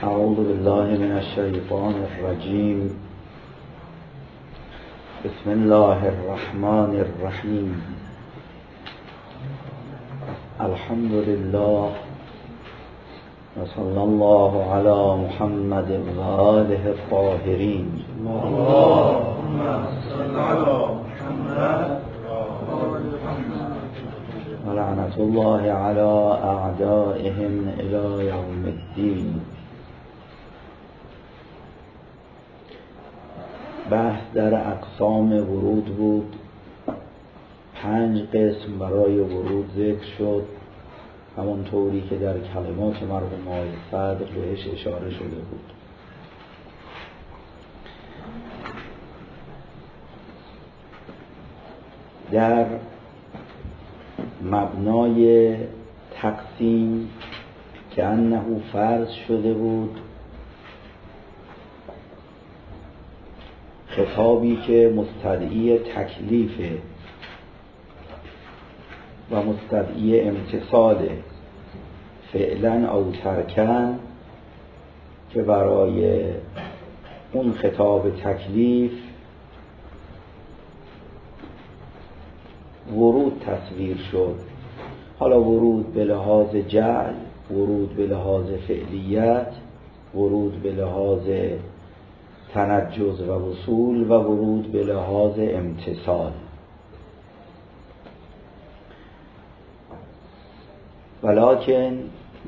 اعوذ بالله من الشیطان الرجیم. بسم الله الرحمن الرحیم. الحمد لله و صلی الله علی محمد و آله الطاهرین. اللهم صل علی محمد و لعنت الله علی اعدائهم الی یوم الدین. بحث در اقسام ورود بود. 5 قسم برای ورود ذکر شد، همانطوری که در کلمات مرحوم آقای صدر بهش اشاره شده بود. در مبنای تقسیم که انه فرض شده بود، خطابی که مستدعی تکلیفه و مستدعی امتصاله فعلا او ترکن، که برای اون خطاب تکلیف ورود تصویر شد. حالا ورود به لحاظ جعل، ورود به لحاظ فعلیت، ورود به لحاظ تنجز و وصول و ورود به لحاظ امتصال. ولکن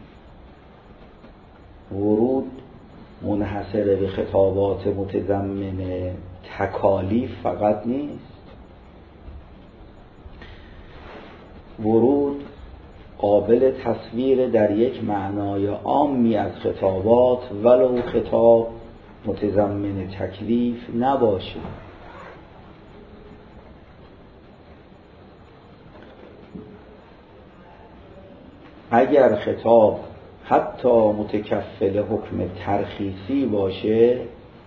ورود منحصر به خطابات متضمن تکالیف فقط نیست. ورود قابل تصویر در یک معنای عامی از خطابات ولو خطاب متضمن تکلیف نباشه. اگر خطاب حتی متکفل حکم ترخیصی باشه،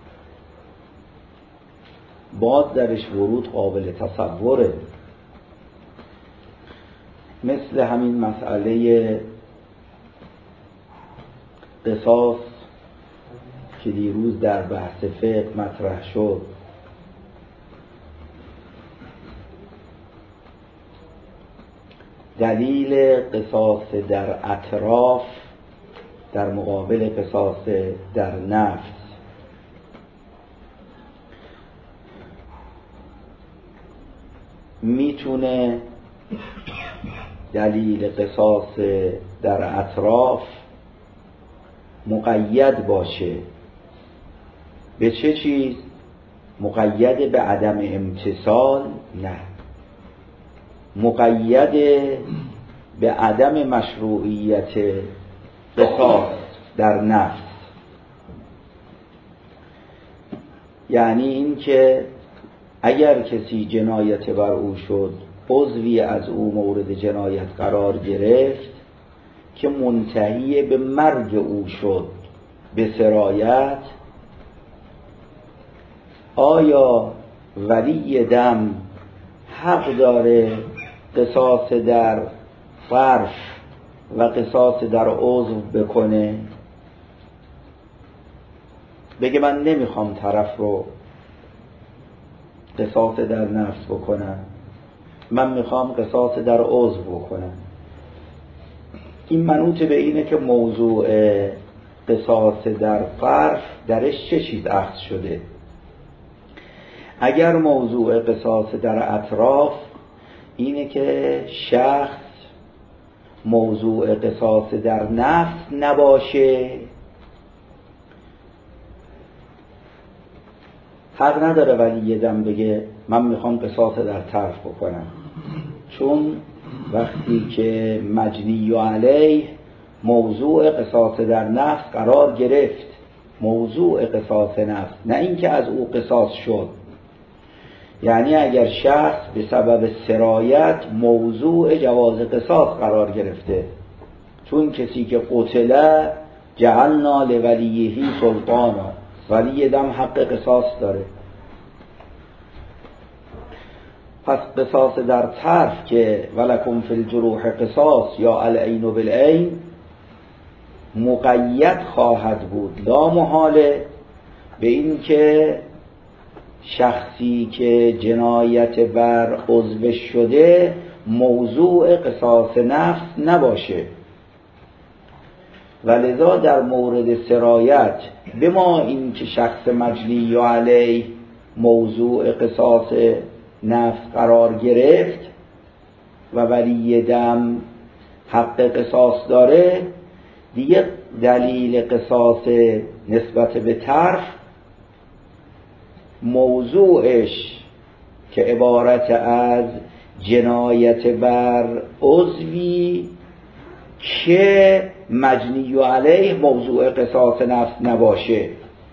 باز درش ورود قابل تصوره. مثل همین مسئله قصاص که دیروز در بحث فقه مطرح شد. دلیل قصاص در اطراف در مقابل قصاص در نفس. میتونه دلیل قصاص در اطراف مقید باشه. به چه چیز؟ مقید به عدم امتصال؟ نه، مقید به عدم مشروعیت قصاص در نفس. یعنی این که اگر کسی جنایت بر او شد، عضوی از او مورد جنایت قرار گرفت که منتهی به مرگ او شد به سرایت، آیا ولی دم حق داره قصاص در فرش و قصاص در عضو بکنه؟ بگه من نمیخوام طرف رو قصاص در نفس بکنم، من میخوام قصاص در عضو بکنم. این منوط به اینه که موضوع قصاص در فرش درش چه چیز اخذ شده. اگر موضوع قصاص در اطراف اینه که شخص موضوع قصاص در نفس نباشه، حق نداره ولی دم بگه من میخوام قصاص در طرف بکنم، چون وقتی که مجنی علیه موضوع قصاص در نفس قرار گرفت، موضوع قصاص نفس، نه اینکه از او قصاص شد. یعنی اگر شخص به سبب سرایت موضوع جواز قصاص قرار گرفته، چون کسی که قتله جعلنا لولیه سلطانا، ولی دم حق قصاص داره. پس قصاص در طرف که ولکم فی الجروح قصاص یا العین بالعین، مقید خواهد بود، لا محاله به این که شخصی که جنایت بر عضو شده موضوع قصاص نفس نباشه. ولذا در مورد سرایت به ما این که شخص مجنی علیه موضوع قصاص نفس قرار گرفت و ولی دم حق قصاص داره، دیگه دلیل قصاص نسبت به طرف موضوعش که عبارت از جنایت بر عضوی که مجنی علیه موضوع قصاص نفس نباشه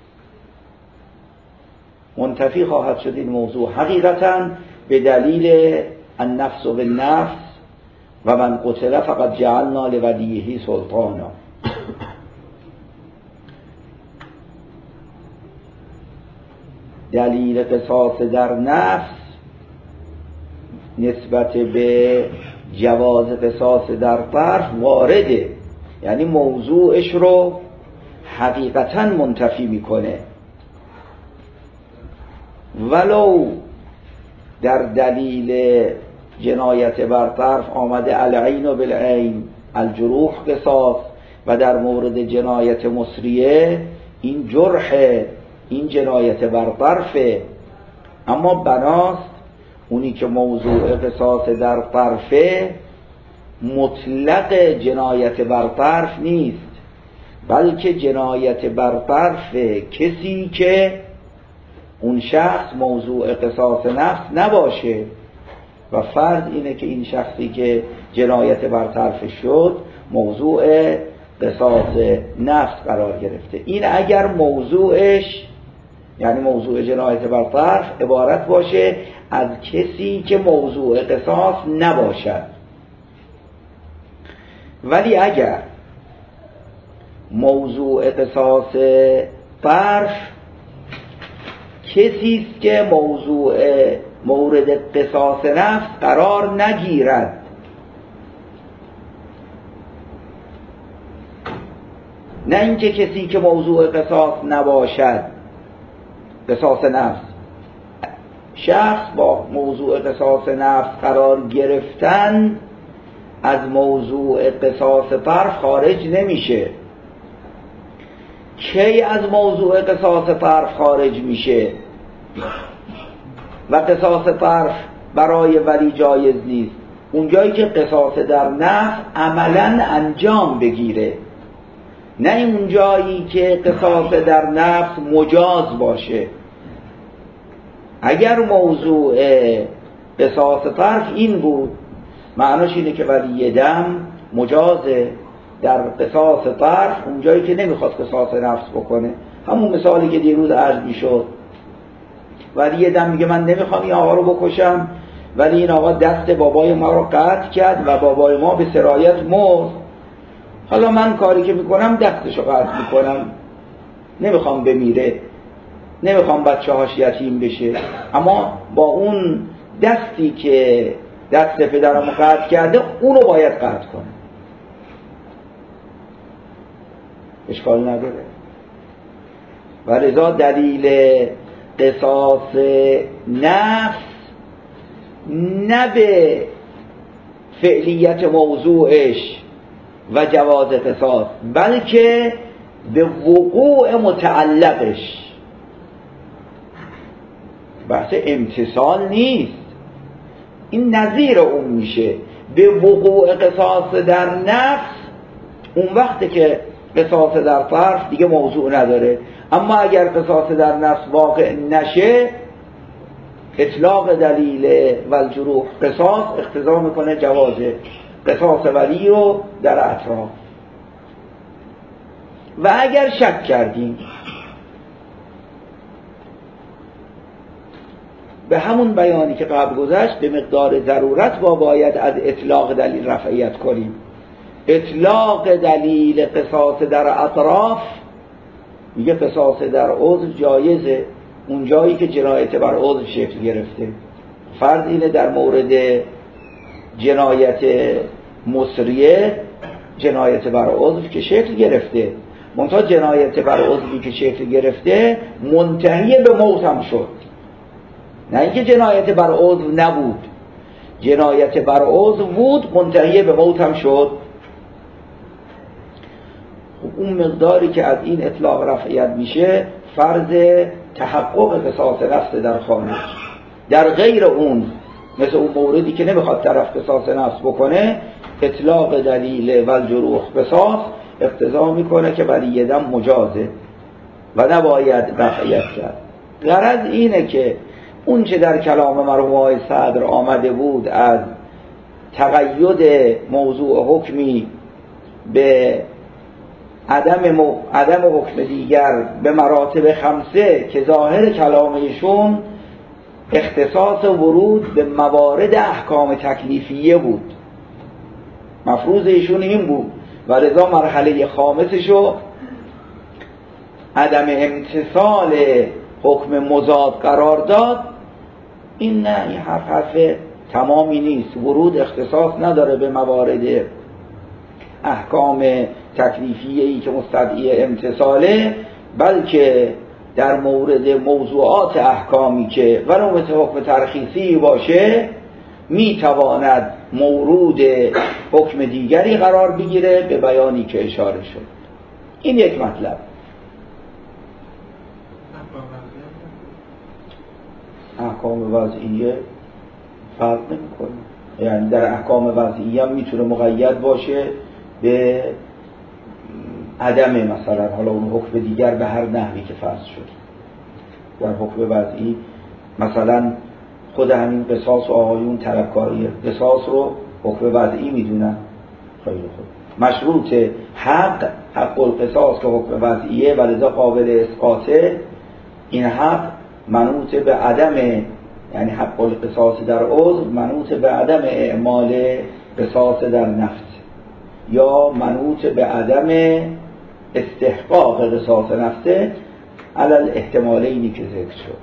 منتفی خواهد شد این موضوع حقیقتا به دلیل النفس بالنفس و من قتل فقط جعلنا لولیه سلطانا. دلیل قصاص در نفس نسبت به جواز قصاص در طرف وارده، یعنی موضوعش رو حقیقتا منتفی میکنه. ولو در دلیل جنایت بر طرف آمده العین بالعین الجروح قصاص و در مورد جنایت مسریه این جرح، این جنایت بر طرفه، اما بناست اونی که موضوع قصاص در طرفه مطلق جنایت بر طرف نیست، بلکه جنایت بر طرف کسی که اون شخص موضوع قصاص نفس نباشه و فرض اینه که این شخصی که جنایت بر طرف شد موضوع قصاص نفس قرار گرفته. این اگر موضوعش یعنی موضوع جنایت بر طرف عبارت باشه از کسی که موضوع قصاص نباشد. ولی اگر موضوع قصاص طرف کسی است که موضوع مورد قصاص نفس قرار نگیرد، نه اینکه کسی که موضوع قصاص نباشد، قصاص نفس، شخص با موضوع قصاص نفس قرار گرفتن از موضوع قصاص طرف خارج نمیشه. کی از موضوع قصاص طرف خارج میشه و قصاص طرف برای ولی جایز نیست؟ اونجایی که قصاص در نفس عملا انجام بگیره، نه اونجایی که قصاص در نفس مجاز باشه. اگر موضوع قصاص طرف این بود، معناش اینه که ولی دم مجازه در قصاص طرف اونجایی که نمیخواد قصاص نفس بکنه. همون مثالی که دیروز عرض میشد، ولی دم میگه من نمیخوام این آقا رو بکشم، ولی این آقا دست بابای ما رو قطع کرد و بابای ما به سرایت مرد. حالا من کاری که میکنم دستشو قطع میکنم، نمیخوام بمیره، نمیخوام بچه هاش یتیم بشه، اما با اون دستی که دست پدرم قطع کرده اونو باید قطع کنه. اشکال نداره. و لذا دلیل قصاص نفس نه به فعلیت موضوعش و جواز قصاص، بلکه به وقوع متعلقش. بحث امتصال نیست، این نظیر اون میشه. به وقوع قصاص در نفس اون وقتی که قصاص در طرف دیگه موضوع نداره، اما اگر قصاص در نفس واقع نشه اطلاق دلیل والجروح قصاص اقتضا میکنه جواز قصاص ولی رو در اطراف. و اگر شک کردیم به همون بیانی که قبل گذشت، به مقدار ضرورت باید از اطلاق دلیل رفعیت کنیم. اطلاق دلیل قصاص در اطراف میگه قصاص در عضو جایزه اون جایی که جنایت بر عضو شکل گرفته. فرض اینه در مورد جنایت مسریه جنایت بر عضو که شکل گرفته، منتها جنایت بر عضوی که شکل گرفته منتهی به موت هم شد، نه اینکه جنایت بر عضو نبود، جنایت بر عضو بود منتهی به موت هم شد. اون مقداری که از این اطلاق رفعیت میشه فرض تحقق قصاص نفس در خانه. در غیر اون، مثل اون موردی که نمیخواد طرف قصاص نفس بکنه، اطلاق دلیل والجروح قصاص اقتضا میکنه که ولی دم مجازه و نباید رفعیت کرد. غرض اینه که اون چه در کلام مرحوم آقای صدر آمده بود از تقید موضوع حکمی به عدم حکم دیگر به مراتب خمسه که ظاهر کلامشون اختصاص ورود به موارد احکام تکلیفیه بود، مفروض ایشون این بود و لذا مرحله خامسشو عدم امتثال حکم مضاد قرار داد. این نه، این حرف تمامی نیست. ورود اختصاص نداره به موارد احکام تکلیفیه‌ای که مستدعی امتثاله، بلکه در مورد موضوعات احکامی که ولو مثل حکم ترخیصی باشه میتواند مورود حکم دیگری قرار بگیره به بیانی که اشاره شد. این یک مطلب. احکام وضعیه فرق نمی‌کنه، یعنی در احکام وضعیه هم میتونه مقید باشه به عدم مثلا حالا اون حکم دیگر به هر نحوی که فرض شد. در حکم وضعی مثلا خود همین قصاص و آقایون طلبکاری قصاص رو حکم وضعی میدونن. خیلی خوب، مشروط حق القصاص که حکم وضعیه و لذا قابل اسقاطه، این حق منوط به عدم، یعنی حق القصاص در عضو منوط به عدم اعمال قصاص در نفس یا منوط به عدم استحقاق قصاص نفسه علی الاحتمالینی که ذکر شد.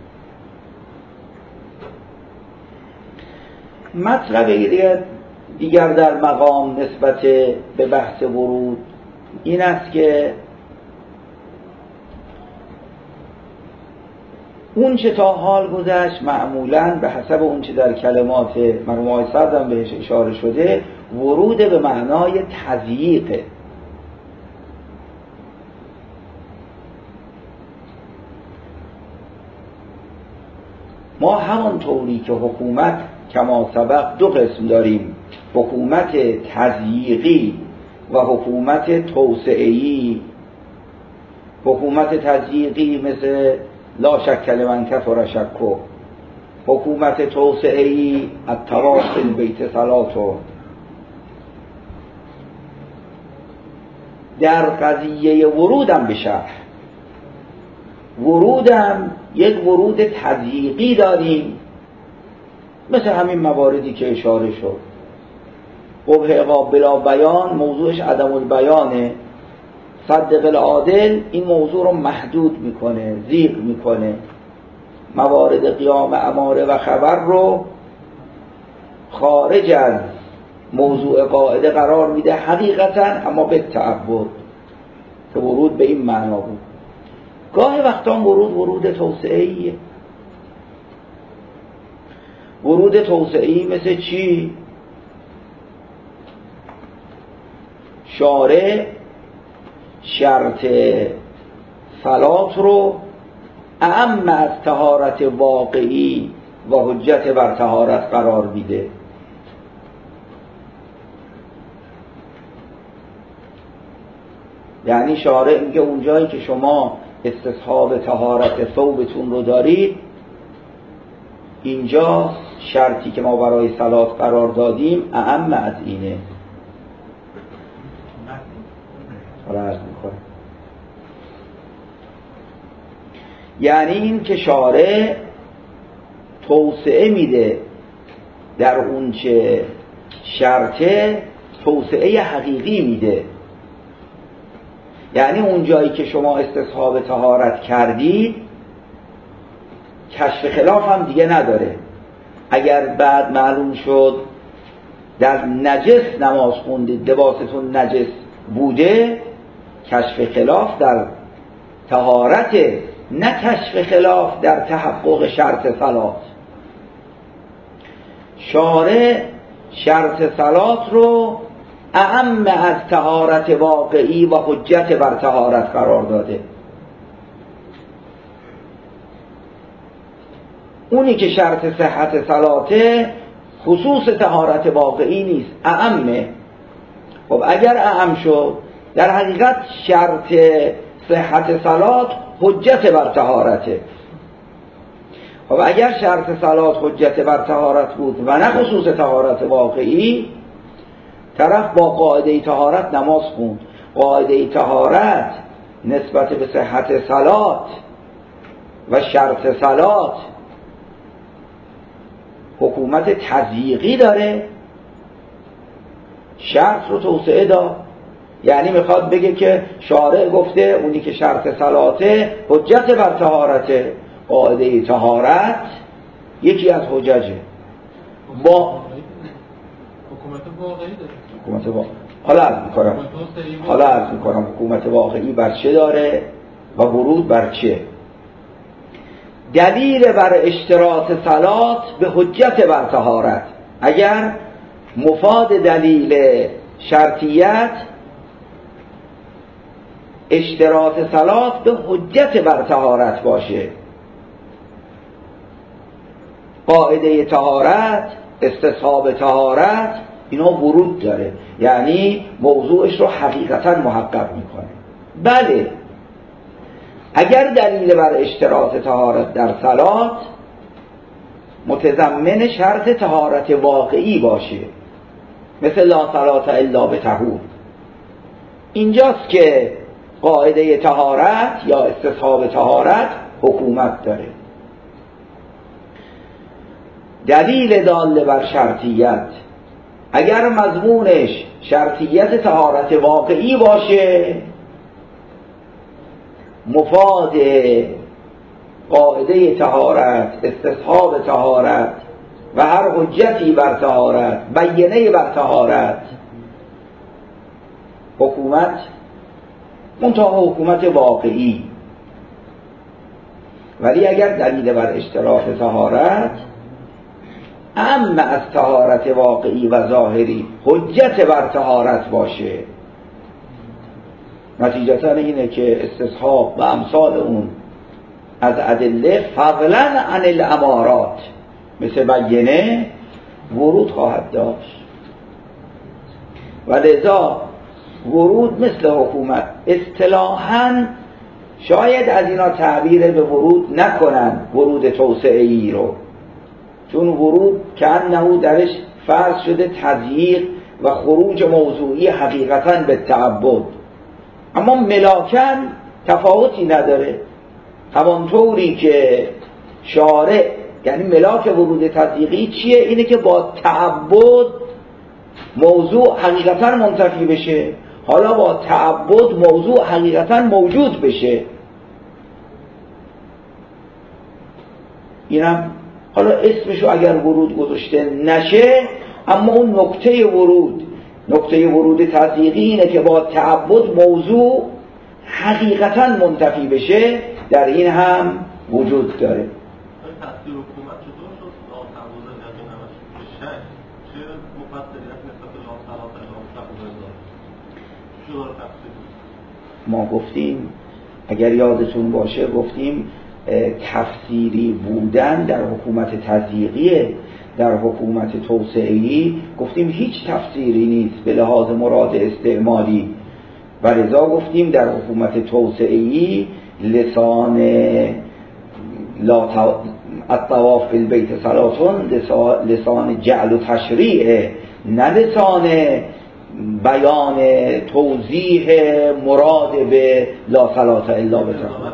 مطلب دیگر در مقام نسبت به بحث ورود این است که اون چه تا حال گذشت معمولاً به حسب اون چه در کلمات مرحوم آقای صدر هم بهش اشاره شده ورود به معنای تضییقه. ما همانطوری که حکومت کما سبق دو قسم داریم، حکومت تضییقی و حکومت توسعه‌ای. حکومت تضییقی مثل لا شک لمن کفر شکو، حکومت توسعه‌ای الطواف البیت صلاتو. در قضیه ورودم به شهر، ورودم یک ورود تضییقی داریم مثل همین مواردی که اشاره شد. قبح عقاب بلا بیان موضوعش عدم البیانه، صدق العادل این موضوع رو محدود میکنه، ضیق میکنه، موارد قیام اماره و خبر رو خارج از موضوع قاعده قرار میده حقیقتا، اما به تعبد که ورود به این معنا بود. گاهی وقتا ورود توسعه‌ایه. ورود توسعه‌ای مثل چی؟ شارع شرط صلات رو اعم از طهارت واقعی و حجت بر طهارت قرار میده. یعنی شارع میگه اونجایی که شما استصحاب طهارت ثوبتون رو دارید، اینجا شرطی که ما برای صلات قرار دادیم اعم از اینه. حالا عرض میکنم، یعنی این که شارع توسعه میده در اون چه شرطه، توسعه حقیقی میده. یعنی اون جایی که شما استصحاب طهارت کردید کشف خلاف هم دیگه نداره. اگر بعد معلوم شد در نجس نماز خوندید، لباستون نجس بوده کشف خلاف در طهارت، نه کشف خلاف در تحقق شرط صلات. شارع شرط صلات رو اعم از طهارت واقعی و حجت بر طهارت قرار داده. اونی که شرط صحت صلاته خصوص طهارت واقعی نیست، اعمه. خب اگر اعم شد، در حقیقت شرط صحت صلات حجت بر طهارته. خب اگر شرط صلات حجت بر طهارت بود و نه خصوص طهارت واقعی، طرف با قاعده طهارت نماز خوند. قاعده طهارت نسبت به صحت صلات و شرط صلات حکومت تضییقی داره، شرط رو توسعه داد. یعنی میخواد بگه که شارع گفته اونی که شرط صلاته حجت بر طهارته، قاعده طهارت یکی از حججه. با حکومت واقعی داره. حکومت واقعی حالا عرض میکنم حکومت واقعی بر چه داره و ورود بر چه. دلیل بر اشتراط صلات به حجت بر طهارت. اگر مفاد دلیل شرطیت اشتراط صلات به حجت بر طهارت باشه، قاعده طهارت، استصحاب طهارت، اینا ورود داره، یعنی موضوعش رو حقیقتا محقق میکنه. بله اگر دلیل بر اشتراط طهارت در صلات متضمن شرط طهارت واقعی باشه، مثل لا صلات الا بطهور، اینجاست که قاعده طهارت یا استصحاب طهارت حکومت داره. دلیل دال بر شرطیت اگر مضمونش شرطیت طهارت واقعی باشه، مفاد قاعده طهارت، استصحاب طهارت و هر حجتی بر طهارت، بیانه بر طهارت، حکومت منتها حکومت واقعی. ولی اگر دلیل بر اشتراط طهارت اما از طهارت واقعی و ظاهری حجت بر طهارت باشه، نتیجتا اینه که استصحاب و امثال اون از ادله فضلا عن الامارات مثل بیانه ورود خواهد داشت. و لذا ورود مثل حکومت. اصطلاحاً شاید از اینا تعبیر به ورود نکنن ورود توسعه‌ای رو، چون ورود که انه درش فرض شده تضییق و خروج موضوعی حقیقتاً به تعبد، اما ملاکن تفاوتی نداره. همانطوری که شارع، یعنی ملاک ورود تضییقی چیه؟ اینه که با تعبد موضوع حقیقتاً منتفی بشه، حالا با تعبد موضوع حقیقتاً موجود بشه. اینم حالا اسمشو اگر ورود گذاشته نشه، اما اون نکته ورود تضییقی اینه که با تعبد موضوع حقیقتاً منتفی بشه، در این هم وجود داره. تفسیر حکومت چطور شد؟ تعبد از نماش شش چه مفصلیت نسبت به صلات ما گفتیم، اگر یادتون باشه گفتیم تفسیری بودن در حکومت تضییقیه، در حکومت توسعه‌ای گفتیم هیچ تفسیری نیست به لحاظ مراد استعمالی، و لذا گفتیم در حکومت توسعه‌ای لسان الطواف بالبیت صلاتون لسان جعل و تشریع، نه لسان بیان توضیح مراد به لا صلات الا بطهور.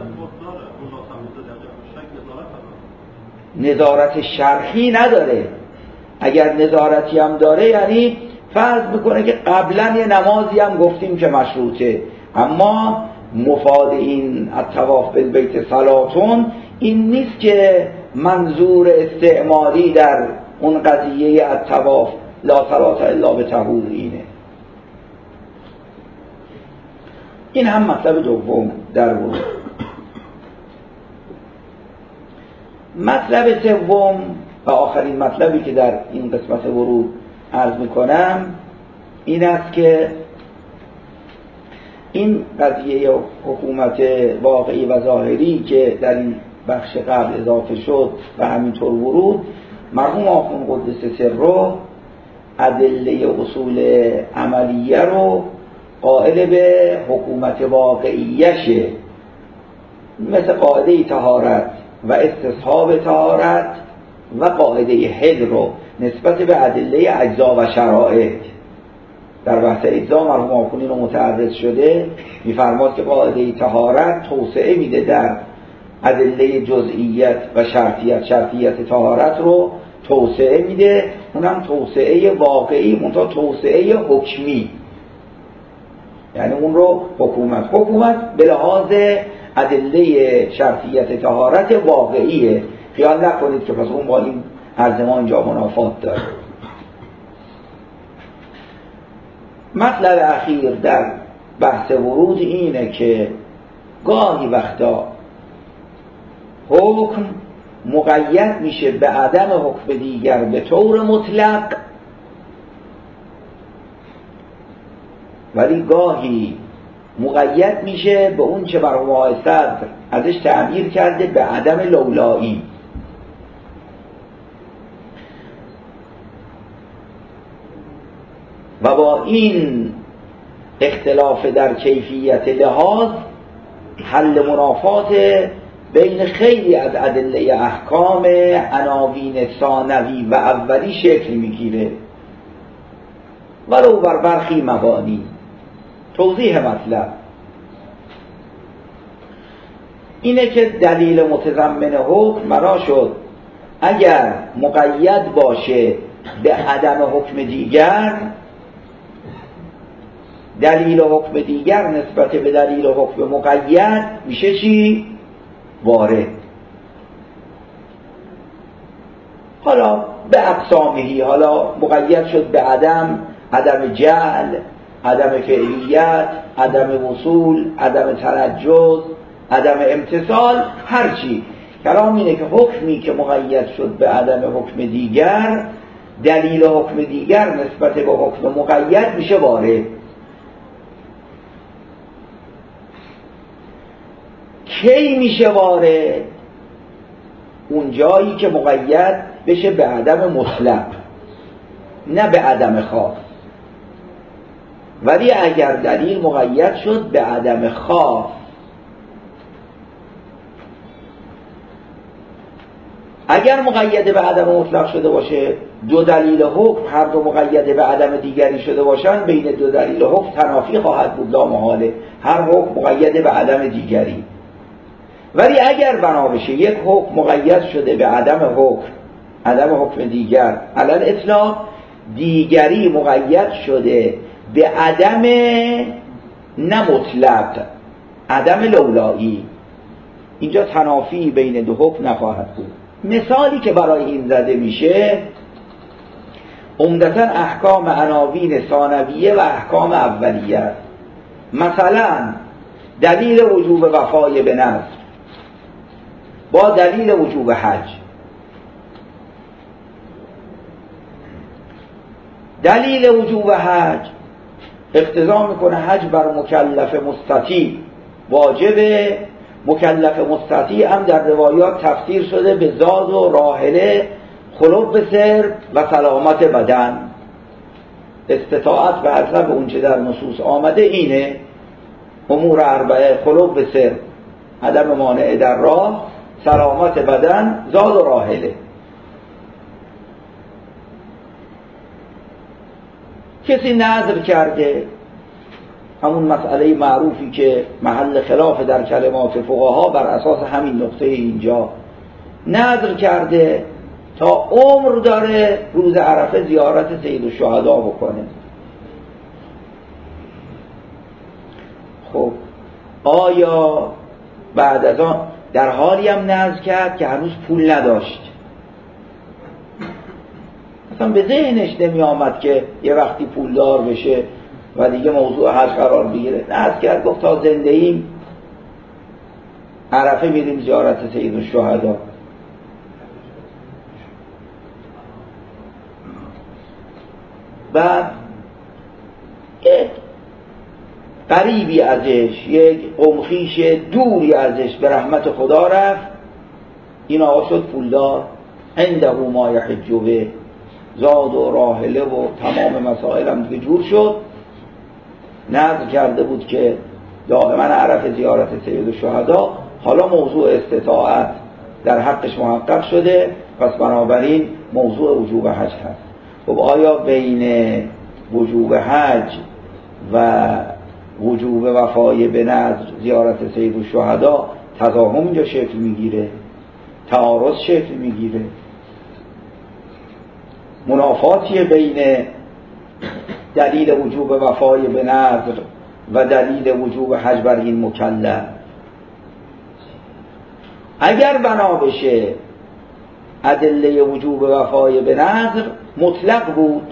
نظارت شرحی نداره. اگر نظارتی هم داره یعنی فرض میکنه که قبلا یه نمازی هم گفتیم که مشروطه، اما مفاد این الطواف بالبیت صلاتون این نیست که منظور استعمالی در اون قضیه الطواف لا صلات الا بطهور اینه. این هم مطلب دوم در ورود. مطلب سوم و آخرین مطلبی که در این قسمت ورود عرض میکنم این است که این قضیه حکومت واقعی و ظاهری که در این بخش قبل اضافه شد و همینطور ورود، مرحوم آخوند قدس سره ادله اصول عملیه رو قائل به حکومت واقعیشه، مثل قاعده طهارت و استصحاب طهارت و قاعده حل رو نسبت به ادله اجزا و شرایط. در بحث اجزا مرحوم آخوند رو متعرض شده، میفرماد که قاعده طهارت توسعه میده در ادله جزئیت و شرطیت طهارت رو توسعه میده، اونم توسعه واقعی، منتها توسعه حکمی، یعنی اون رو حکومت به لحاظ ادله شرطیت طهارت واقعیه. خیال نکنید که پس اون با این عرض ما اینجا منافات داره. مطلب اخیر در بحث ورود اینه که گاهی وقتا حکم مقید میشه به عدم حکم دیگر به طور مطلق، ولی گاهی مقید میشه به اون چه مرحوم آقای صدر ازش تعبیر کرده به عدم لولایی. و با این اختلاف در کیفیت لحاظ حل منافات بین خیلی از ادله احکام عناوین ثانوی و اولی شکل میگیره، ولو بر برخی مبانی. توضیح مطلب اینه که دلیل متضمن حکم بنا شد اگر مقید باشه به عدم حکم دیگر، دلیل حکم دیگر نسبت به دلیل حکم مقید میشه چی؟ وارد. حالا به اقسامهی، حالا مقید شد به عدم جعل، عدم فعلیت، عدم وصول، عدم تنجز، عدم امتصال، هرچی. کلام اینه که حکمی که مقید شد به عدم حکم دیگر، دلیل حکم دیگر نسبت به حکم مقید میشه وارد. کی میشه وارد؟ اون جایی که مقید بشه به عدم مطلق، نه به عدم خاص. ولی اگر دلیل مقید شد به عدم خاص، اگر مقید به عدم مطلق شده باشه، دو دلیل حکم هر دو مقید به عدم دیگری شده باشن، بین دو دلیل حکم تنافی خواهد بود، لا محاله، هر حکم مقید به عدم دیگری. ولی اگر بنا بشه یک حکم مقید شده به عدم حکم دیگر، علل اطلاق، دیگری مقید شده به عدم نه مطلق، عدم لولایی، اینجا تنافی بین دو حکم نخواهد بود. مثالی که برای این زده میشه عمدتاً احکام عناوین ثانویه و احکام اولیه است. مثلا دلیل وجوب وفای به نذر با دلیل وجوب حج. دلیل وجوب حج اقتضا میکنه حج بر مکلف مستطیع واجبه. مکلف مستطیع هم در روایات تفسیر شده به زاد و راحله، خلق به سر و سلامت بدن. استطاعت به حسب اون چه در نصوص آمده اینه، امور اربعه: خلق به سر، عدم مانع در راه، سلامت بدن، زاد و راحله. کسی نذر کرده، همون مسئله معروفی که محل خلاف در کلمات فقها بر اساس همین نقطه اینجا، نذر کرده تا عمر داره روز عرفه زیارت سید الشهدا بکنه. خب آیا بعد از آن در حالی هم نذر کرد که هنوز پول نداشت، اصلا به ذهنش نمی آمد که یه وقتی پولدار بشه و دیگه موضوع حج قرار بگیره. نذر کرد گفت تا زنده ایم عرفه میریم زیارت سید الشهدا. بعد یک قریبی ازش، یک قمخیش دوری ازش به رحمت خدا رفت. این آقا شد پولدار، عنده ما یحج به، زاد و راحله و تمام مسائل هم دیگه جور شد. نذر کرده بود که دائما عرفه زیارت سید الشهدا. حالا موضوع استطاعت در حقش محقق شده، پس بنابراین موضوع وجوب حج هست. خب آیا بین وجوب حج و وجوب وفای به نذر زیارت سید الشهدا تضاهم یا شکل میگیره؟ تعارض شکل میگیره؟ منافاتیه بین دلیل وجوب وفای به نذر و دلیل وجوب حج بر این مکلف؟ اگر بنا بشه ادله وجوب وفای به نذر مطلق بود،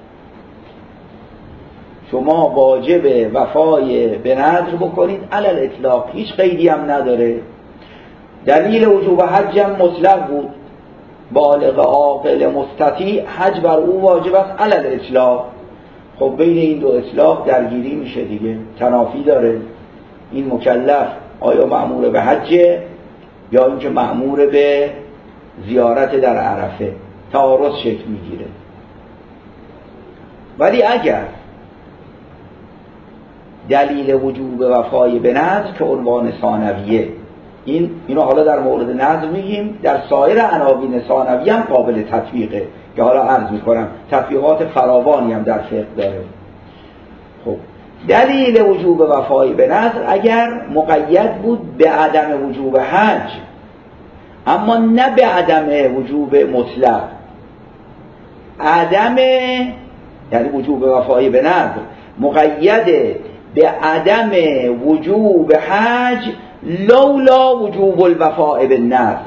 شما واجب وفای به نذر بکنید علل اطلاق، هیچ قیدی هم نداره. دلیل وجوب حج هم مطلق بود، بالغ عاقل مستطیع حج بر او واجب است علل اطلاق. خب بین این دو اطلاق درگیری میشه دیگه، تنافی داره. این مکلف آیا مأمور به حجه یا اینکه مأمور به زیارت در عرفه؟ تعارض شکل میگیره. ولی اگر دلیل وجوب وفای به نذر که عنوان ثانویه، اینو حالا در مورد نذر میگیم، در سایر عناوین ثانویه هم قابل تطبیقه که حالا عرض میکنم تطبیقات فراوانی هم در فقه داره. خب دلیل وجوب وفای به نذر اگر مقید بود به عدم وجوب حج، اما نه به عدم وجوب مطلق، عدم یعنی وجوب وفای به نذر مقید به عدم وجوب حج لولا وجوب الوفاء بالنذر.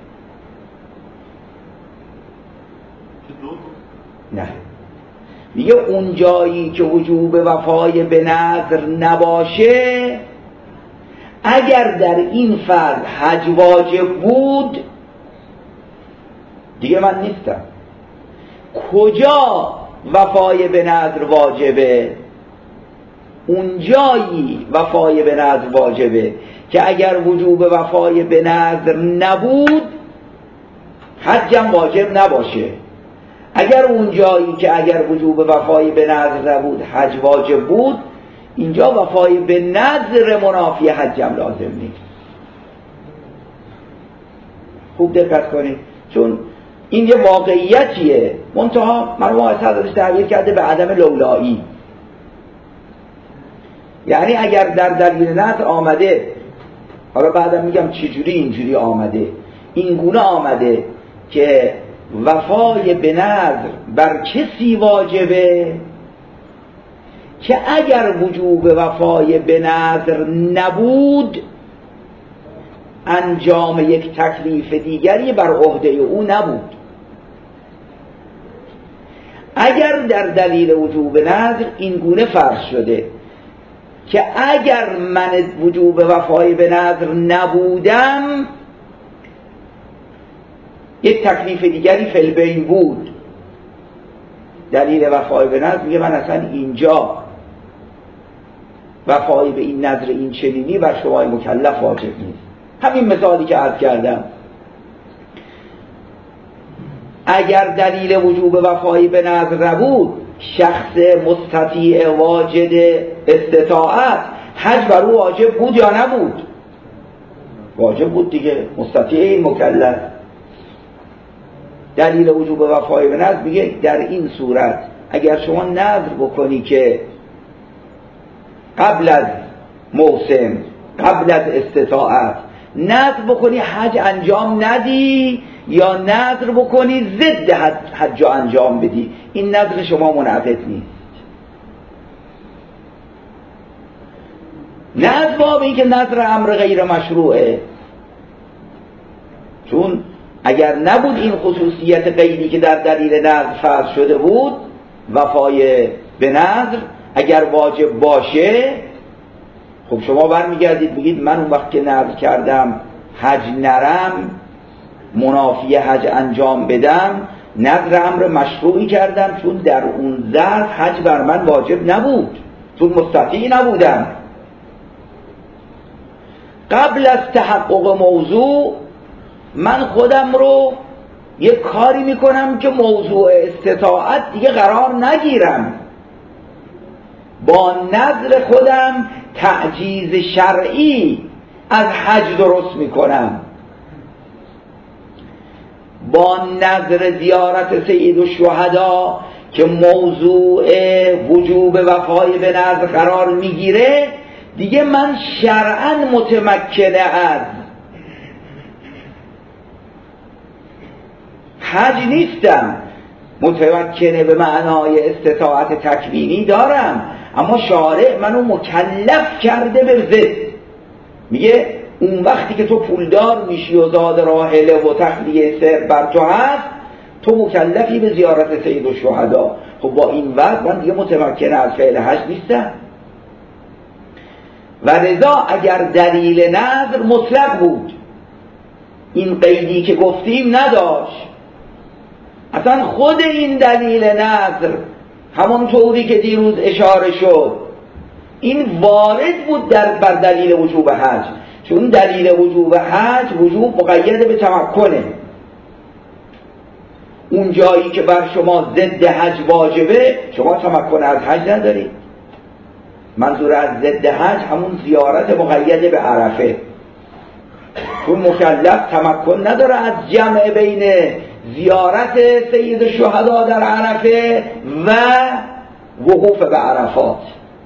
نه میگه اون جایی که وجوب وفای به نذر نباشه، اگر در این فرض حج واجب بود دیگه من نیستم. کجا وفای به نذر واجبه؟ اون جایی وفای به نذر واجبه که اگر وجوب وفای به نذر نبود حجم واجب نباشه. اگر اون جایی که اگر وجوب وفای به نذر نبود حج واجب بود، اینجا وفای به نذر منافی حجم لازم نیست. خوب دقت کنید، چون این یه واقعیتیه، منتها من ازش تعبیر کرده به عدم لولایی. یعنی اگر در دلیل نذر آمده، حالا بعدم میگم چجوری اینجوری آمده، این گونه آمده که وفای به نذر بر کسی واجبه که اگر وجوب وفای به نذر نبود انجام یک تکلیف دیگری بر عهده او نبود. اگر در دلیل وجوب نذر این گونه فرض شده که اگر من وجوب وفای به نذر نبودم یک تکلیف دیگری فی البین بود، دلیل وفای به نذر میگه من اصلا اینجا وفای به این نذر این چنینی بر شما مکلف واجب نیست. همین مثالی که عرض کردم، اگر دلیل وجوب وفای به نذر نبود، شخص مستطیع واجد استطاعت حج بر او واجب بود یا نبود؟ واجب بود دیگه، مستطیع این مکلف. دلیل وجوب وفای به نذر میگه در این صورت اگر شما نذر بکنی که قبل از موسم، قبل از استطاعت نذر بکنی حج انجام ندی، یا نذر بکنی ضد حج انجام بدی، این نذر شما منعقد نیست. نه از باب این که نذر امر غیر مشروعه، چون اگر نبود این خصوصیت قیدی که در دلیل نذر فرض شده بود وفای به نذر، اگر واجب باشه، خب شما برمیگردید بگید من اون وقت که نذر کردم حج نرم، منافی حج انجام بدم، نذر امر مشروعی کردم، چون در اون ظرف حج بر من واجب نبود، چون مستطیع نبودم. قبل از تحقق موضوع من خودم رو یک کاری میکنم که موضوع استطاعت دیگه قرار نگیرم، با نذر خودم تعجیز شرعی از حج درست میکنم، با نذر زیارت سید الشهدا که موضوع وجوب وفای به نذر قرار میگیره، دیگه من شرعاً متمکنه از حج نیستم. متمکنه به معنای استطاعت تکوینی دارم، اما شارع منو مکلف کرده به ضد. میگه اون وقتی که تو پولدار میشی و زاد راحله و تخلیه سر بر تو هست، تو مکلفی به زیارت سید الشهدا. خب با این وضع من دیگه متمکنه از فعل حج نیستم. و لذا اگر دلیل نذر مطلق بود، این قیدی که گفتیم نداشت، اصلا خود این دلیل نذر همون طوری که دیروز اشاره شد، این وارد بود بر دلیل وجوب حج، چون دلیل وجوب حج وجوب مقید به تمکنه. اون جایی که بر شما ضد حج واجبه، شما تمکن از حج ندارید. منظور از ضد حج همون زیارت مقید به عرفه، چون مکلف تمکن نداره از جمع بین زیارت سید الشهدا در عرفه و وقوف به عرفات.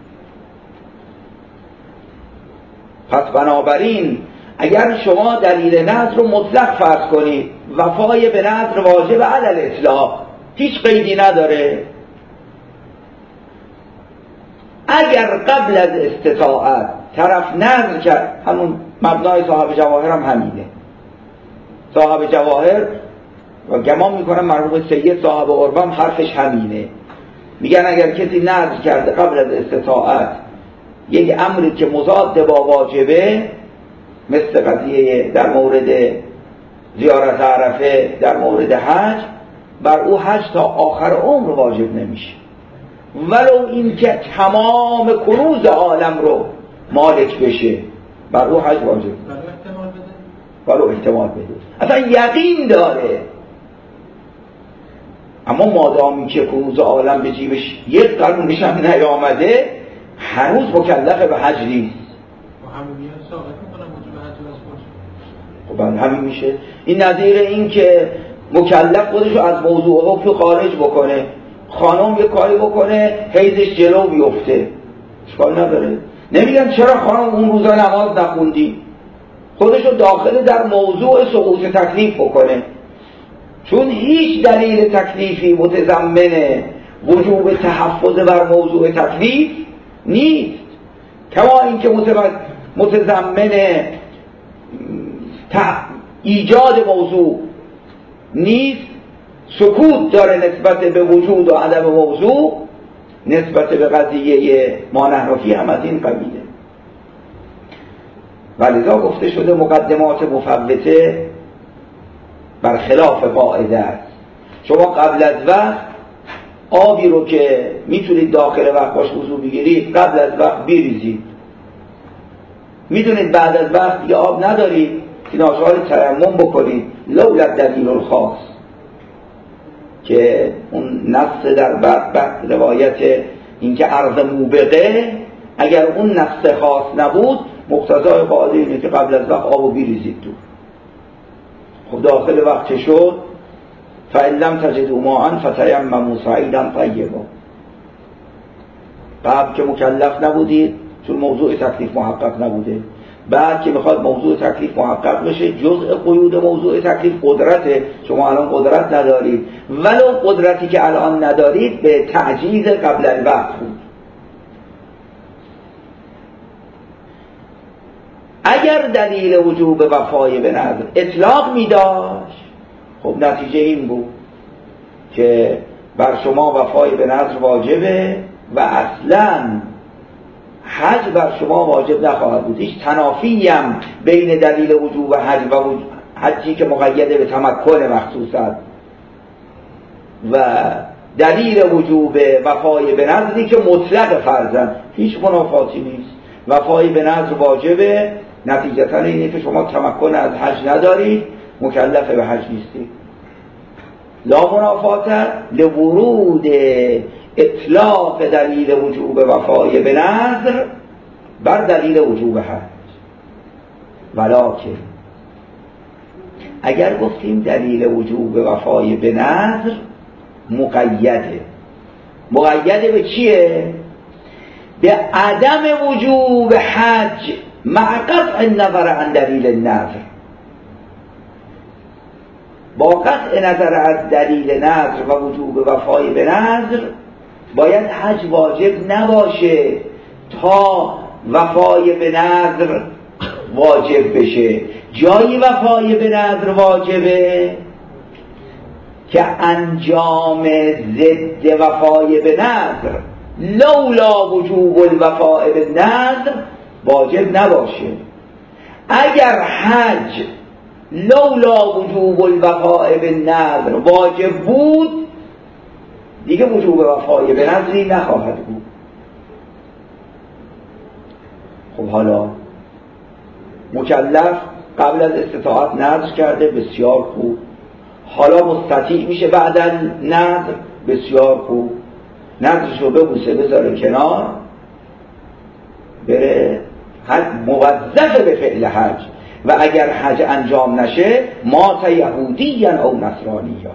پس بنابراین اگر شما دلیل نذر رو مطلق فرض کنید، وفای به نذر واجب علی الاطلاق، هیچ قیدی نداره. اگر قبل از استطاعت طرف نذر کرد، همون مبنای صاحب جواهر هم همینه. صاحب جواهر و گمان میکنم مرحوم سید صاحب قربم حرفش همینه. میگن اگر کسی نذر کرده قبل از استطاعت یک امری که مضاد با واجبه، مثل قضیه در مورد زیارت عرفه در مورد حج، بر او حج تا آخر عمر واجب نمیشه، ولو این که تمام کنوز عالم رو مالک بشه، بر او حج واجب ولو احتمال بده، اصلا یقین داره. اما مادامی که کنوز عالم به جیبش یک قانونش هم نیامده، هنوز مکلف به حج نیست. خب همین میشه. این نظیر این که مکلف خودش رو از موضوع حکم خارج بکنه، خانم یه کاری بکنه حیضش جلو بیفته، اشکال نداره. نمیگن چرا خانم اون روزا نماز نخوندی، خودش رو داخل در موضوع سقوط تکلیف بکنه، چون هیچ دلیل تکلیفی متضمن وجوب تحفظ بر موضوع تکلیف نیست. کما اینکه متضمن ایجاد موضوع نیست، سکوت داره نسبت به وجود و عدم موضوع، نسبت به قضیه مانحرفی هم از این قبیله. ولذا گفته شده مقدمات مفوته برخلاف قاعده است. شما قبل از وقت آبی رو که میتونید داخل وقت باش وضو بگیرید، قبل از وقت بریزید. میدونید بعد از وقت دیگه آب ندارید، ناچار تیمم بکنید، لولا دلیل الخاص، که اون نص در بعد روایت اینکه عرض موبقه، اگر اون نص خاص نبود مقتضای قاعده اینه که قبل از وقت آبو بریزید تو. خب داخل وقت چه شد؟ فَإِن لَمْ تَجِدُوا مَاءً فَتَيَمَّمُوا صَعِيدًا طَيِّبًا. قبل که مکلف نبودید چون موضوع تکلیف محقق نبوده، بعد که میخواد موضوع تکلیف محقق بشه، جزء قیود موضوع تکلیف قدرته. شما الان قدرت ندارید، ولو قدرتی که الان ندارید به تعجیز قبل الوقت بود. اگر دلیل وجوب وفای به نذر اطلاق میداشت، خب نتیجه این بود که بر شما وفای به نذر واجبه، و اصلا حج بر شما واجب نخواهد بود. هیچ تنافی هم بین دلیل وجوب حج و حجی که مقیده به تمکن مخصوصا و دلیل وجوب وفای به نذری که مطلق فرضاً هیچ منافاتی نیست. وفای به نذر واجبه، نتیجتا اینه که شما تمکن از حج ندارید، مکلف به حج نیستید. لا منافات لورود اطلاق دلیل وجوب وفای به نذر بر دلیل وجوب حج. ولکن اگر گفتیم دلیل وجوب وفای به نذر مقیده به چیه؟ به عدم وجوب حج مع قطع النظر عن دلیل النذر. با قطع نظر از دلیل نذر و وجوب وفای به نذر باید حج واجب نباشه تا وفای به نذر واجب بشه. جایی وفای به نذر واجبه که انجام ضد وفای به نذر لولا وجوب الوفاء به نذر واجب نباشه. اگر حج لولا وجوب الوفاء به نذر واجب بود دیگه وجوب وفای به نذری نخواهد بود. خب حالا مکلف قبل از استطاعت نذر کرده، بسیار خوب. حالا مستطیع میشه بعد از نذر، بسیار خوب. نذرشو ببوسه بذاره کنار، بره حج، موظف به فعل حج. و اگر حج انجام نشه مات یهودیًا او نصرانیًا،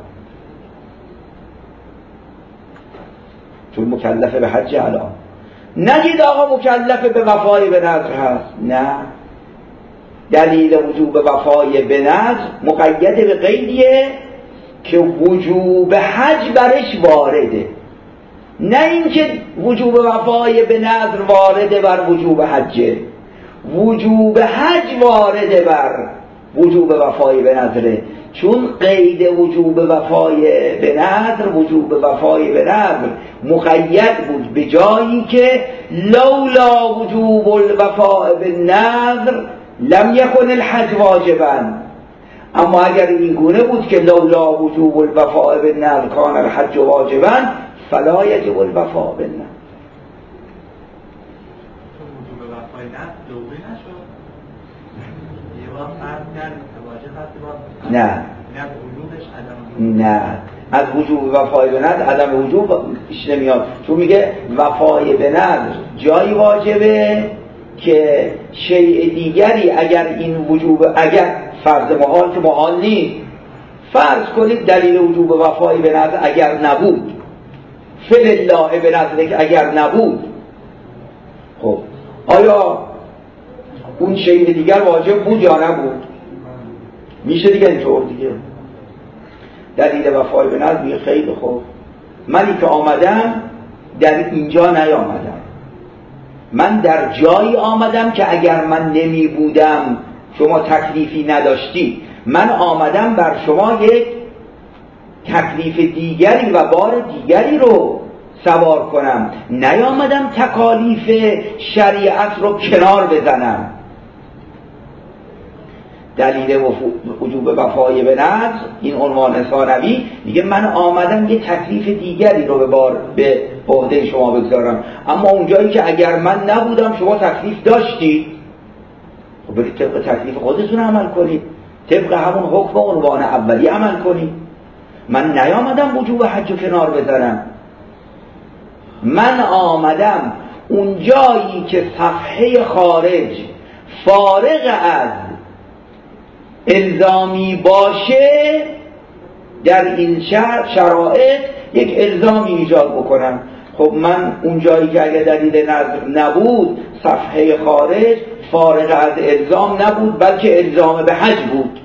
چون مکلف به حج الان. نگید آقا مکلف به وفای به نذر هست، نه، دلیل وجوب وفای به نذر مقید به قیدیه که وجوب حج برش وارده، نه اینکه وجوب وفای به نذر وارده بر وجوب حجه. وجوب حج وارده بر وجوب وفای به نذره، چون قید وجوب وفای به نذر، وجوب وفای به نذر مقید بود به جایی که لولا وجوب الوفاء به نذر لم یکن الحج واجبا. اما اگر این گونه بود که لولا وجوب الوفاء به نذر کان الحج واجبا فلا یجب الوفاء به نذر. نه از وجوب وفای به نذر عدم وجوب ایش نمیاد، چون میگه وفای به نذر جایی واجبه که شیء دیگری اگر این وجوب، اگر فرض محال که محال نیست، فرض کنید دلیل وجوب وفای به نذر اگر نبود، فعل الله به نذر که اگر نبود، خب آیا اون شیء دیگر واجب بود یا نبود؟ میشه دیگه اینطور دیگه. دلیل وفای به نذر خیلی خوب، منی که آمدم در اینجا نیامدم، من در جایی آمدم که اگر من نمی بودم شما تکلیفی نداشتی، من آمدم بر شما یک تکلیف دیگری و بار دیگری رو سوار کنم، نیامدم تکالیف شریعت رو کنار بزنم. دلیل وجوب وفای به نذر این عنوان ثانوی میگه من آمدم یه تکلیف دیگری رو به عهده شما بگذارم، اما اونجایی که اگر من نبودم شما تکلیف داشتی، خب برید طبق تکلیف خودتون عمل کنید، طبق همون حکم عنوان اولی عمل کنید. من نیامدم وجوب حج رو کنار بذارم، من آمدم اونجایی که صفحه خارج فارغ از الزامی باشه در این شرایط یک الزامی ایجاد بکنم. خب من اونجایی که اگر دلیل نذر نبود، صفحه خارج فارغ از الزام نبود بلکه الزام به حج بود،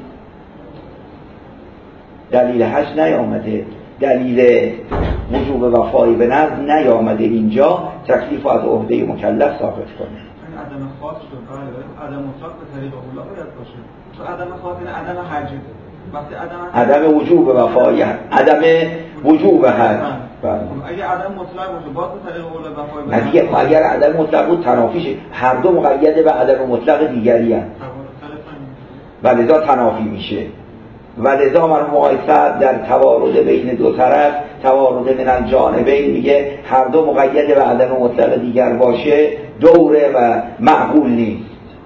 دلیل حج نیامده، دلیل وجوب وفای به نذر نیامده، اینجا تکلیف از عهده مکلف ثابت کنه. عدم خاص شد، عدم مطلق به طریق اولا باید باشه. تو عدم خاص این عدم حج، وقتی عدم وجوب وفای، عدم وجوب حج بله. اگه عدم مطلق باشه باز به طریق قول وفای نه دیگه اگر عدم مطلق بود تنافیشه، هر دو مقید به عدم مطلق دیگری هست و لذا تنافی میشه و لذا من مقایسه در توارد بین دو طرف، توارد من الجانبین، میگه هر دو مقید به عدم مطلق دیگر باشه دوره و معقول نیست.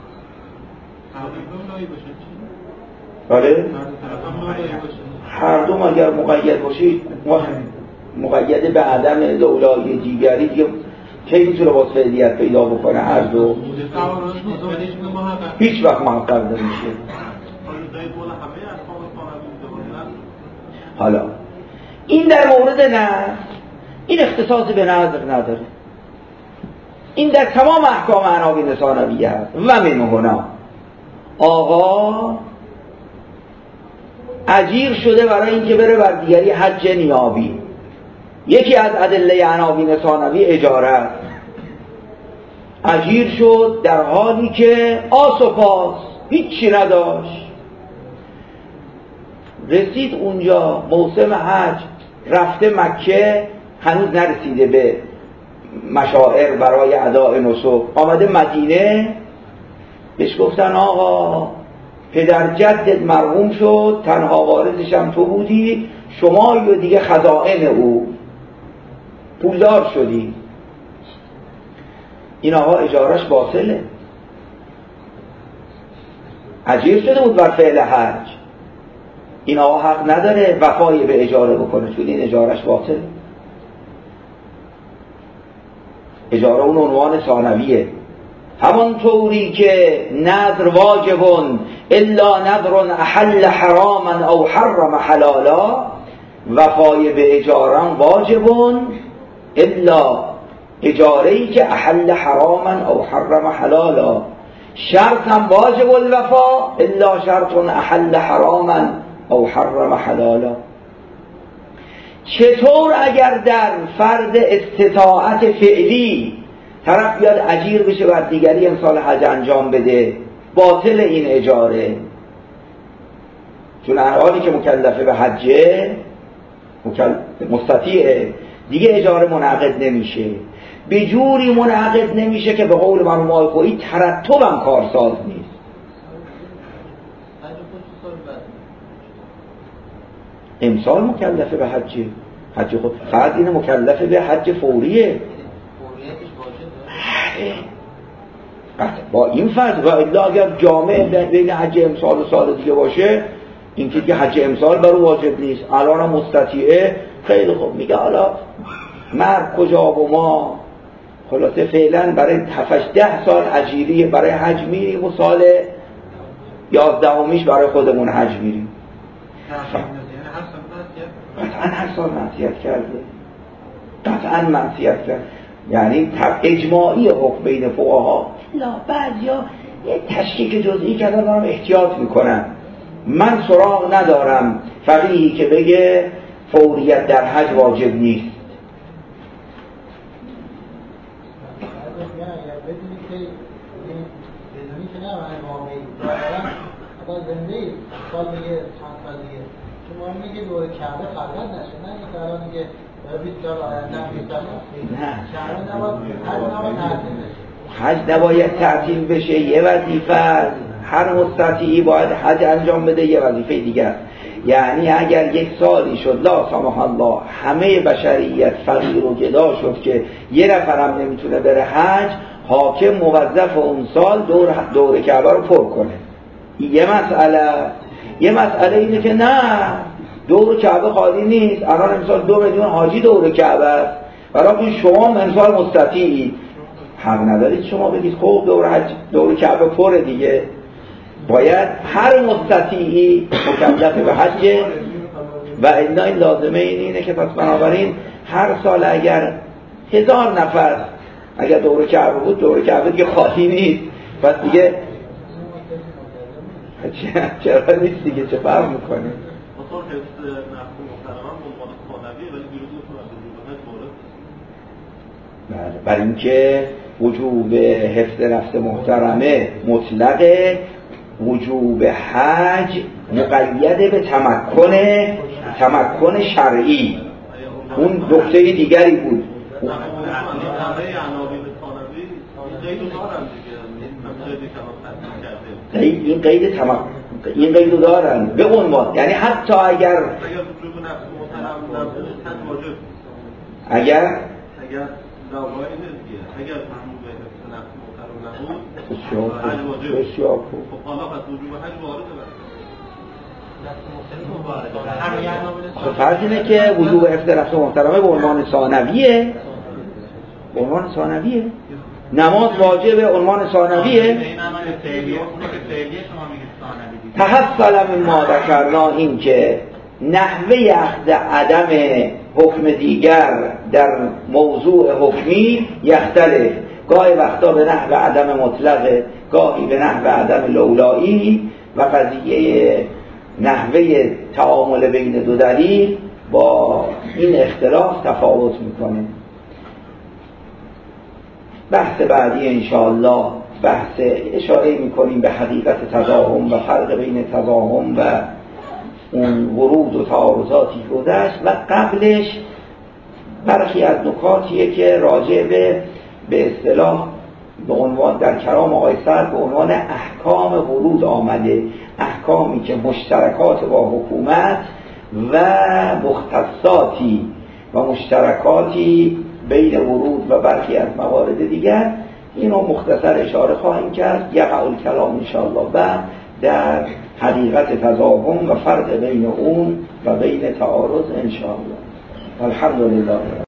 بله؟ هر دو اگر مقید باشید مقید به عدم دولای دیگری دیگه کی میتونه باز فعلیت پیدا بکنه؟ هر دو هیچ وقت محقق نمیشه. حالا این در مورد نظر، این اختصاص به نظر نداره، این در تمام احکام عناوین ثانویه هست. و من هنا آقا اجیر شده برای اینکه بره بر دیگری حج نیابی. یکی از ادله عناوین ثانوی اجاره است. اجیر شد در حالی که آس و پاس هیچی نداشت، رسید اونجا موسم حج، رفته مکه، هنوز نرسیده به مشاعر برای اداء نسک، آمده مدینه، بهش گفتن آقا پدر جدت مرحوم شد، تنها وارثش هم تو بودی، شما یا دیگه خزائن او، پولدار شدی. این آقا اجارش باطله، اجیر شده بود بر فعل حج، این آقا حق نداره وفای به اجاره بکنه چون این اجارش باطله. اجاره اون عنوان ثانویه. همانطوری که نذر واجبون الا نذر احل حراما او حرم حلالا، وفای به اجاره واجبون الا اجاره‌ای که احل حراما او حرم حلالا، شرط هم واجب الوفا الا شرط احل حراما او حرم حلالا. چطور اگر در فرض استطاعت فعلی طرف بیاد اجیر بشه و دیگری امسال حج انجام بده، باطل این اجاره، چون حالی که مکلفه به حجه مستطیعه دیگه اجاره منعقد نمیشه، به جوری منعقد نمیشه که به قول مرحوم آقای خویی ترتبم کارساز نیست. امسال مکلفه به حج خود فقط این مکلفه به حج فوریه، با این فرض و الا اگر جامعه بین حج امسال و سال دیگه باشه، این که حج امسال برای واجب نیست، الان مستطیعه، خیلی خوب میگه حالا مرد کجا و ما خلاصه فعلا برای 7-10 سال اجیری برای حج میریم و سال 11میش برای خودمون حج میریم. قطعا هر سال معصیت کرده، قطعا معصیت کرده، یعنی اجماعی حکم بین فقها. لا بعضیا یه تشکیک جزئی کردن، دارم احتیاط میکنن. من سراغ ندارم فقیهی که بگه فوریت در حج واجب نیست. شما میگه دور کعبه خلوت نشه، نه اینکه الان میگه 20 سال آینده هم 20 سال حج نباید تعطیل بشه. یه وظیفه هر مستطیعی باید حج انجام بده، یه وظیفه دیگر. یعنی اگر یک سالی شد لا سمح الله همه بشریت فقیر و گدا شد که یه نفرم نمیتونه بره حج، حاکم موظف اون سال دور کعبه رو پر کنه. یه مسئله اینه که نه دور کعبه خالی نیست، الان امسال 2 میلیون حاجی دور کعبه است، برای شما امسال مستطیعی، حق ندارید شما بگید خب دور کعبه پره دیگه. باید هر مستطیعی مکلف به حج و الا این لازمه اینه که پس بنابراین هر سال اگر 1000 نفر اگر دور کعبه بود، دور کعبه دیگه خالی نیست، پس دیگه چرا نیست دیگه، چه فرق میکنه؟ برای اینکه وجوب حفظ نفس محترمه مطلقه، وجوب حج مقید به تمکن شرعی. اون نکته دیگری بود. این قید تمام این قیدو دارن به عنوان، یعنی حتی اگر بسیار خوب. فرض اینه که وجوب حفظ نفس محترمه به عنوان ثانویه، به عنوان ثانویه، نماز واجب به عنوان ثانویه. تحصل من ما ذکرنا این که نحوه اخذ عدم حکم دیگر در موضوع حکمی یختلف، گاهی وقتا به نحو عدم مطلق، گاهی به نحو عدم لولایی، و قضیه نحوه تعامل بین دو دلیل با این اختلاف تفاوت میکنه. بحث بعدی انشاءالله بحث اشاره میکنیم به حقیقت تضاهم و فرق بین تضاهم و اون ورود و تعارضاتی گذشت، و قبلش برخی از نکاتیه که راجع به اصطلاح به عنوان در کلام آقای سعد به عنوان احکام ورود آمده، احکامی که مشترکات با حکومت و مختصاتی و مشترکاتی بین ورود و برخی از موارد دیگر. اینو مختصر اشاره خواهیم کرد. یقع الکلام انشاءالله بعد در حقیقت تضاهم و فرق بین اون و بین تعارض انشاءالله. الحمدلله.